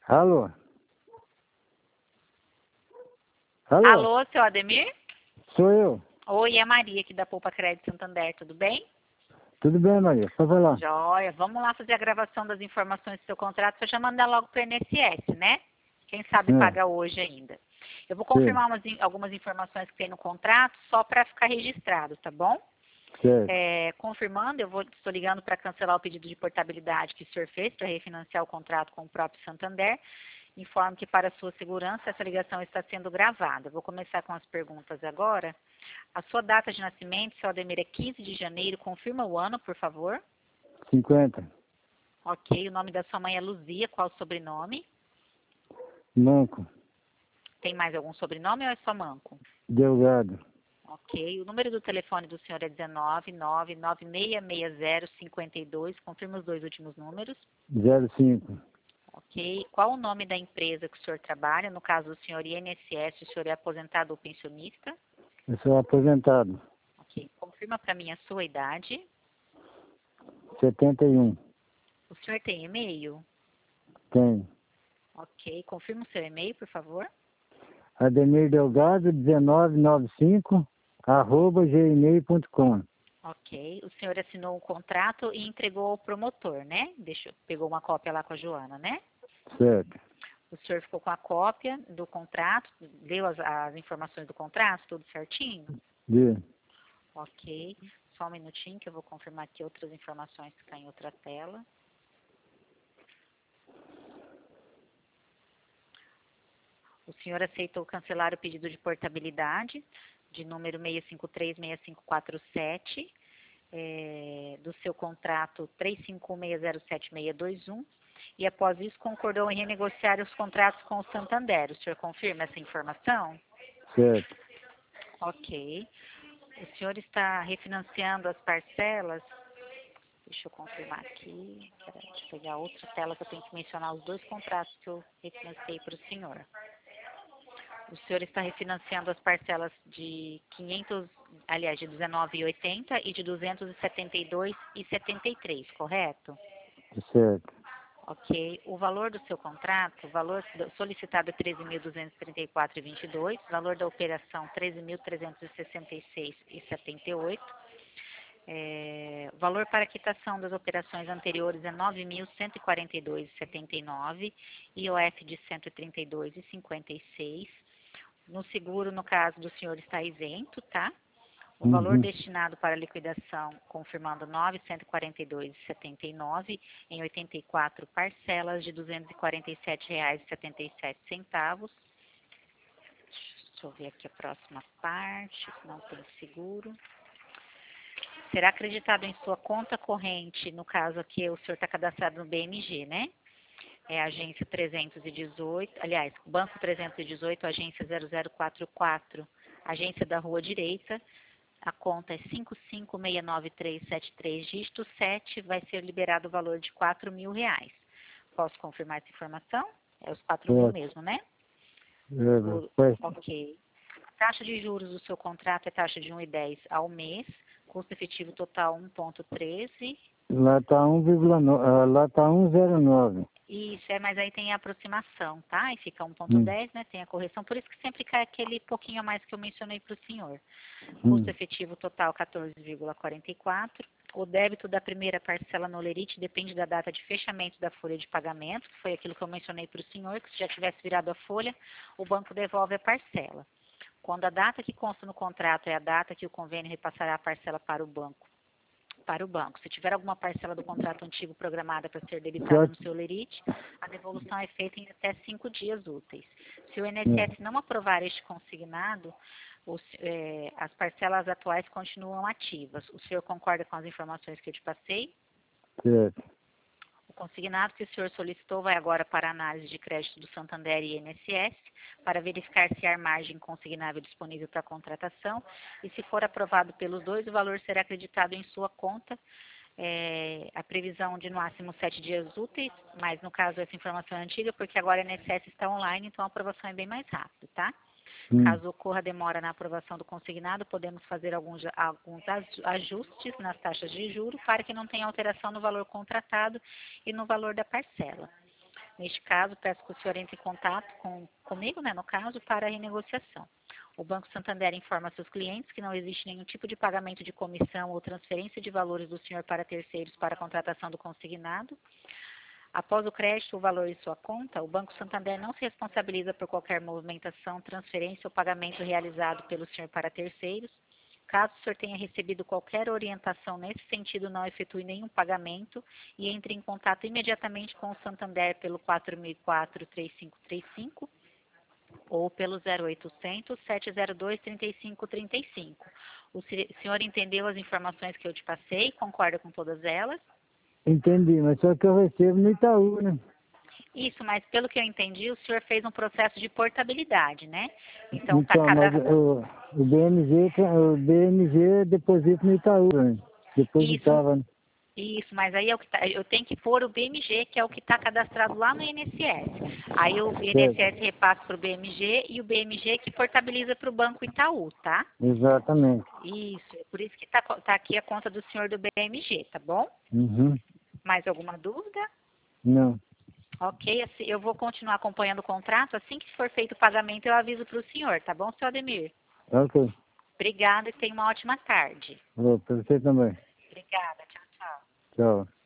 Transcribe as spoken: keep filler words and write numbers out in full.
Alô? Alô? Alô, seu Ademir? Sou eu. Oi, é a Maria aqui da Poupa Crédito Santander, tudo bem? Tudo bem, Maria? Pode falar. Joia, vamos lá fazer a gravação das informações do seu contrato para já mandar logo para o I N S S, né? Quem sabe É. paga hoje ainda. Eu vou Sim. confirmar umas, in- algumas informações que tem no contrato, só para ficar registrado, tá bom? Certo. É, confirmando, eu vou, estou ligando para cancelar o pedido de portabilidade que o senhor fez para refinanciar o contrato com o próprio Santander. Informo que, para sua segurança, essa ligação está sendo gravada. Vou começar com as perguntas agora. A sua data de nascimento, seu Ademir, é quinze de janeiro. Confirma o ano, por favor. cinquenta. Ok. O nome da sua mãe é Luzia. Qual o sobrenome? Manco. Tem mais algum sobrenome ou é só Manco? Delgado. Ok. O número do telefone do senhor é dezenove, nove nove seis seis zero, cinco dois. Confirma os dois últimos números. zero cinco. Ok. Qual o nome da empresa que o senhor trabalha? No caso do senhor I N S S, o senhor é aposentado ou pensionista? Eu sou aposentado. Ok. Confirma para mim a sua idade. setenta e um. O senhor tem e-mail? Tenho. Ok. Confirma o seu e-mail, por favor. Ademir Delgado, dezenove noventa e cinco, arroba gmail ponto com. Ok. O senhor assinou o contrato e entregou ao promotor, né? Deixou, pegou uma cópia lá com a Joana, né? Certo. O senhor ficou com a cópia do contrato, leu as, as informações do contrato, tudo certinho? Dê. Ok. Só um minutinho que eu vou confirmar aqui outras informações que estão em outra tela. O senhor aceitou cancelar o pedido de portabilidade de número seis cinco três seis cinco quatro sete, é, do seu contrato três cinco um seis zero sete seis dois um, e após isso concordou em renegociar os contratos com o Santander. O senhor confirma essa informação? Certo. Ok. O senhor está refinanciando as parcelas? Deixa eu confirmar aqui. Peraí, deixa eu pegar outra tela que eu tenho que mencionar os dois contratos que eu refinanciei para o senhor. O senhor está refinanciando as parcelas de quinhentos, aliás, de dezenove e oitenta e de duzentos e setenta e dois e setenta e três, correto? Certo. Ok. O valor do seu contrato, o valor solicitado é treze mil duzentos e trinta e quatro vírgula vinte e dois, valor da operação treze mil trezentos e sessenta e seis vírgula setenta e oito. É, valor para quitação das operações anteriores é nove mil cento e quarenta e dois vírgula setenta e nove, I O F de cento e trinta e dois vírgula cinquenta e seis. No seguro, no caso do senhor, está isento, tá? O valor Uhum. destinado para liquidação, confirmando novecentos e quarenta e dois vírgula setenta e nove em oitenta e quatro parcelas de duzentos e quarenta e sete reais e setenta e sete centavos. Deixa eu ver aqui a próxima parte, se não tem seguro. Será acreditado em sua conta corrente, no caso aqui o senhor está cadastrado no B M G, né? É a agência trezentos e dezoito, aliás, banco trezentos e dezoito, agência zero zero quatro quatro, agência da Rua Direita. A conta é cinco cinco seis nove três sete três, dígito sete, vai ser liberado o valor de quatro mil reais. Posso confirmar essa informação? É os quatro mil Pode. mesmo, né? É, O- pode. ok. Taxa de juros do seu contrato é taxa de um vírgula dez ao mês, custo efetivo total um vírgula treze. Lá está um vírgula nove. ah, lá está um vírgula zero nove. Isso, é, mas aí tem a aproximação, tá? E fica um vírgula Hum. dez, né? Tem a correção, por isso que sempre cai aquele pouquinho a mais que eu mencionei para o senhor. Hum. Custo efetivo total quatorze vírgula quarenta e quatro. O débito da primeira parcela no Lerite depende da data de fechamento da folha de pagamento, que foi aquilo que eu mencionei para o senhor, que se já tivesse virado a folha, o banco devolve a parcela. Quando a data que consta no contrato é a data que o convênio repassará a parcela para o banco, para o banco. Se tiver alguma parcela do contrato antigo programada para ser debitada Só- no seu lerite, a devolução é feita em até cinco dias úteis. Se o I N S é, S não aprovar este consignado, os, eh, as parcelas atuais continuam ativas. O senhor concorda com as informações que eu te passei? Certo. O consignado que o senhor solicitou vai agora para a análise de crédito do Santander e I N S S, para verificar se há margem consignável disponível para a contratação, e se for aprovado pelos dois, o valor será acreditado em sua conta. É, a previsão de no máximo sete dias úteis, mas no caso essa informação é antiga, porque agora a I N S S está online, então a aprovação é bem mais rápida, tá? Hum. Caso ocorra demora na aprovação do consignado, podemos fazer alguns, alguns ajustes nas taxas de juros para que não tenha alteração no valor contratado e no valor da parcela. Neste caso, peço que o senhor entre em contato com, comigo, né, no caso, para a renegociação. O Banco Santander informa seus clientes que não existe nenhum tipo de pagamento de comissão ou transferência de valores do senhor para terceiros para a contratação do consignado. Após o crédito ou valor em sua conta, o Banco Santander não se responsabiliza por qualquer movimentação, transferência ou pagamento realizado pelo senhor para terceiros. Caso o senhor tenha recebido qualquer orientação nesse sentido, não efetue nenhum pagamento e entre em contato imediatamente com o Santander pelo quatro mil e quatro, três cinco três cinco ou pelo zero oitocentos, sete zero dois, trinta e cinco trinta e cinco. O senhor entendeu as informações que eu te passei? Concorda com todas elas? Entendi, mas só que eu recebo no Itaú, né? Isso, mas pelo que eu entendi, o senhor fez um processo de portabilidade, né? Então, tá Então, cada... mas o, o B M G, tra- o B M G deposita no Itaú, né? Depositava, né? Isso, mas aí é o que tá, eu tenho que pôr o B M G, que é o que está cadastrado lá no I N S S. Aí o I N S S repassa para o B M G e o B M G que portabiliza para o Banco Itaú, tá? Exatamente. Isso, é por isso que está tá aqui a conta do senhor do B M G, tá bom? Uhum. Mais alguma dúvida? Não. Ok, assim, eu vou continuar acompanhando o contrato. Assim que for feito o pagamento, eu aviso para o senhor, tá bom, senhor Ademir? Ok. Obrigada e tenha uma ótima tarde. Para você também. Obrigada, tchau, tchau. Tchau.